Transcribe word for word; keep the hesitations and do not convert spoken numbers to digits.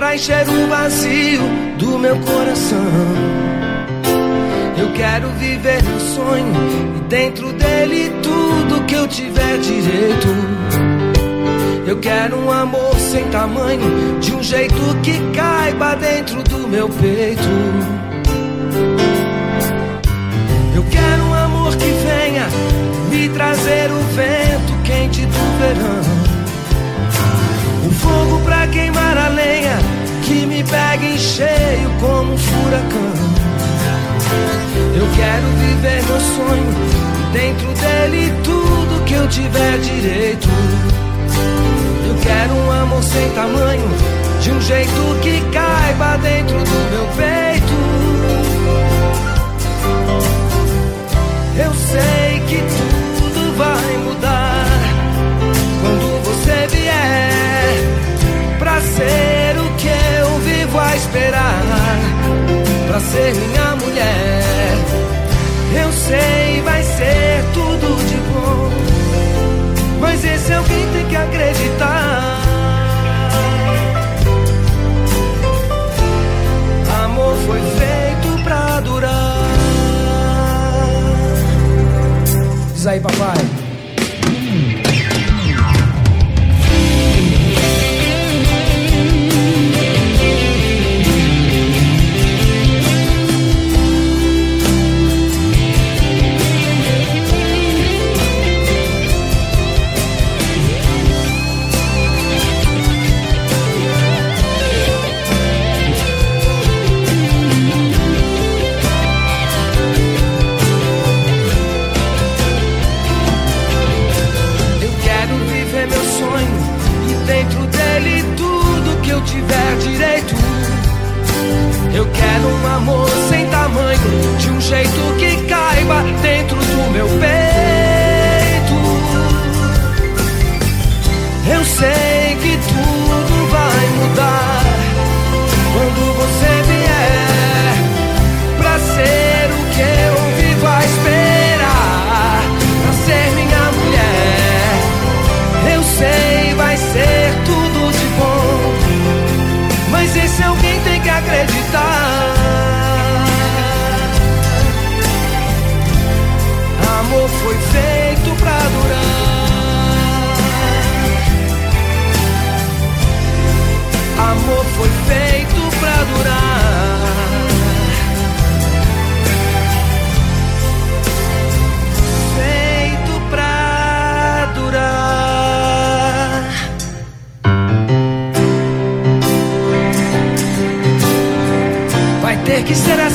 pra encher o vazio do meu coração. Eu quero viver meu sonho e dentro dele tudo que eu tiver direito. Eu quero um amor sem tamanho, de um jeito que caiba dentro do meu peito. Eu quero um amor que venha me trazer o vento quente do verão, o fogo pra queimar a lenha que me pega em cheio como um furacão. Eu quero viver meu sonho e dentro dele tudo que eu tiver direito. Eu quero um amor sem tamanho, de um jeito que caiba dentro do meu peito. Eu sei que tudo vai mudar quando você vier pra ser o que eu vivo a esperar, pra ser minha mulher. Eu sei, vai ser tudo de bom, mas esse alguém tem que acreditar. Amor foi feito pra durar. Diz aí, papai. Tiver direito. Eu quero um amor sem tamanho, de um jeito que caiba dentro do meu peito. Eu sei que tudo vai mudar quando você vier pra ser o que eu vivo a esperar, pra ser minha mulher. Eu sei, vai ser tudo de bom, mas esse alguém tem que acreditar. Amor foi feito pra durar. Amor foi feito pra durar. Feito pra durar. Vai ter que ser